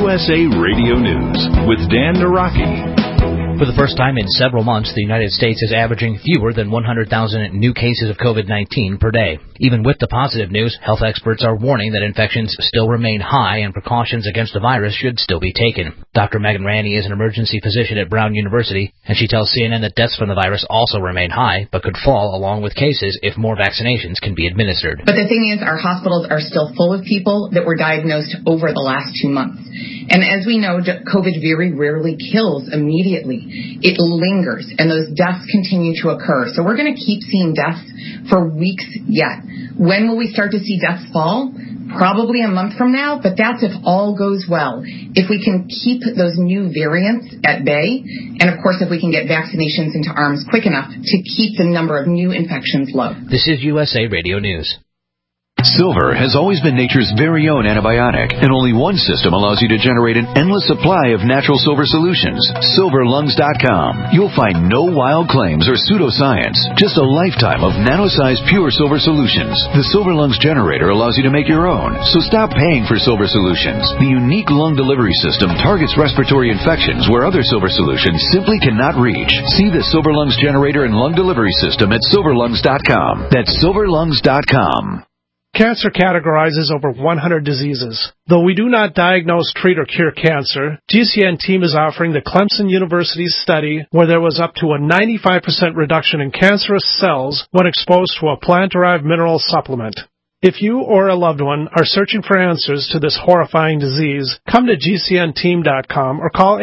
USA Radio News with Dan Naraki. For the first time in several months, the United States is averaging fewer than 100,000 new cases of COVID-19 per day. Even with the positive news, health experts are warning that infections still remain high and precautions against the virus should still be taken. Dr. Megan Ranney is an emergency physician at Brown University, and she tells CNN that deaths from the virus also remain high, but could fall along with cases if more vaccinations can be administered. But the thing is, our hospitals are still full of people that were diagnosed over the last 2 months. And as we know, COVID very rarely kills immediately. It lingers, and those deaths continue to occur. So we're going to keep seeing deaths for weeks yet. When will we start to see deaths fall? Probably a month from now, but that's if all goes well. If we can keep those new variants at bay, and of course if we can get vaccinations into arms quick enough to keep the number of new infections low. This is USA Radio News. Silver has always been nature's very own antibiotic, and only one system allows you to generate an endless supply of natural silver solutions. SilverLungs.com. You'll find no wild claims or pseudoscience, just a lifetime of nano-sized pure silver solutions. The Silver Lungs generator allows you to make your own, so stop paying for silver solutions. The unique lung delivery system targets respiratory infections where other silver solutions simply cannot reach. See the Silver Lungs generator and lung delivery system at SilverLungs.com. That's SilverLungs.com. Cancer categorizes over 100 diseases. Though we do not diagnose, treat, or cure cancer, GCN team is offering the Clemson University study where there was up to a 95% reduction in cancerous cells when exposed to a plant-derived mineral supplement. If you or a loved one are searching for answers to this horrifying disease, come to GCNteam.com or call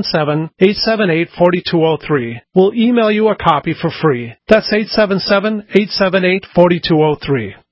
877-878-4203. We'll email you a copy for free. That's 877-878-4203.